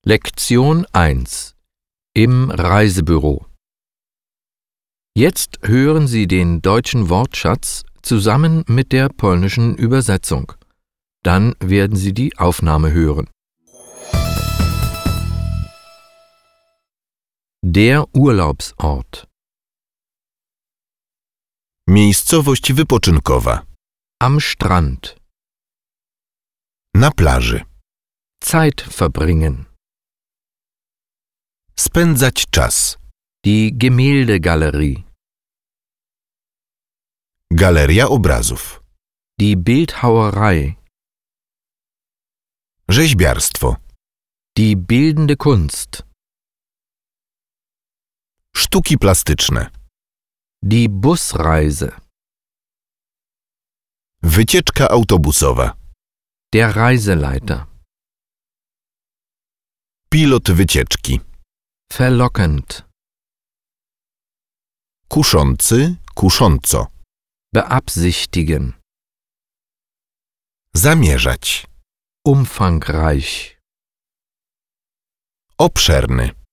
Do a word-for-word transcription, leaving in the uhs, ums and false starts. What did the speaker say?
Lektion eins. Im Reisebüro. Jetzt hören Sie den deutschen Wortschatz zusammen mit der polnischen Übersetzung. Dann werden Sie die Aufnahme hören. Der Urlaubsort. Miejscowość wypoczynkowa. Am Strand. Na plaży. Zeit verbringen. Spędzać czas. Die Gemäldegalerie. Galeria obrazów. Die Bildhauerei. Rzeźbiarstwo. Die bildende Kunst. Sztuki plastyczne. Die Busreise. Wycieczka autobusowa. Der Reiseleiter. Pilot wycieczki. Verlockend. Kuszący, kusząco. Beabsichtigen. Zamierzać. Umfangreich. Obszerny.